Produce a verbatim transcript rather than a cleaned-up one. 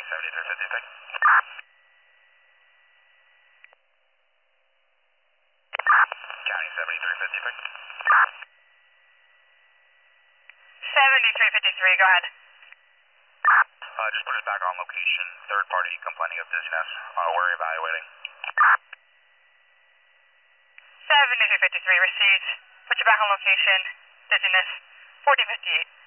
seventy-three fifty-three. County seventy-three fifty-three. seventy-three fifty-three, go ahead. Uh, just put us back on location. Third party complaining of dizziness. Uh, we're evaluating. seventy-three fifty-three, received. Put you back on location. Dizziness. fourteen fifty-eight.